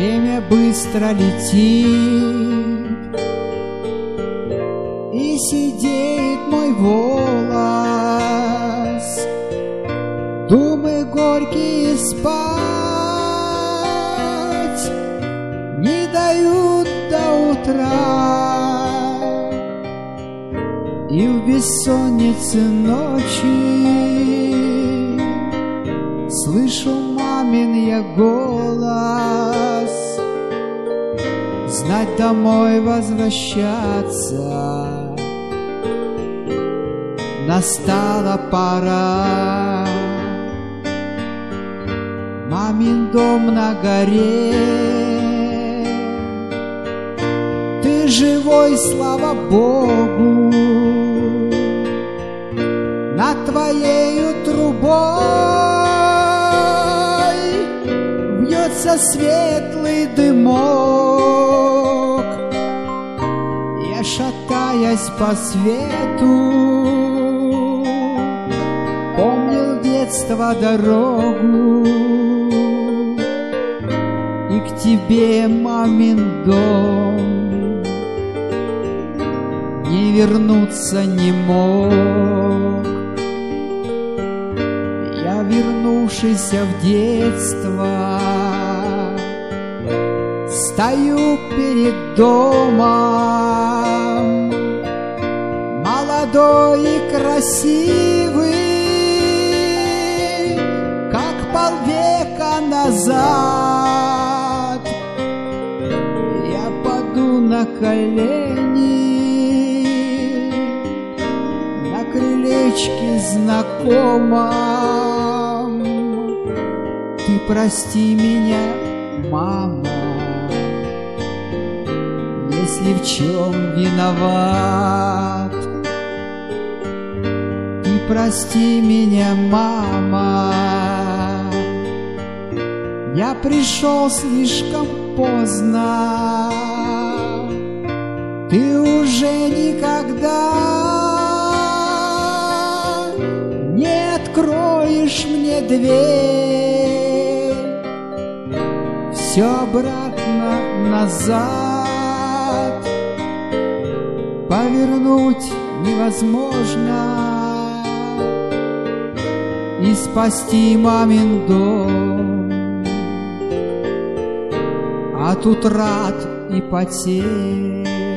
Время быстро летит, и сидеет мой волос. Думы горькие спать не дают до утра, и в бессоннице ночи слышу мамин я голос. Знать домой возвращаться настала пора. Мамин дом на горе, ты живой, слава Богу. Над твоею трубой вьется светлый дымок. Я, шатаясь по свету, помнил детство дорогу, и к тебе, мамин дом, не вернуться не мог. Я, вернувшийся в детство, стою перед домом, молодой и красивый, как полвека назад. Я паду на колени на крылечке знакомом. Ты прости меня, мама, если в чем виноват. Ты прости меня, мама, я пришел слишком поздно. Ты уже никогда не откроешь мне дверь. Все обратно назад повернуть невозможно, и спасти мамин дом от утрат и потерь.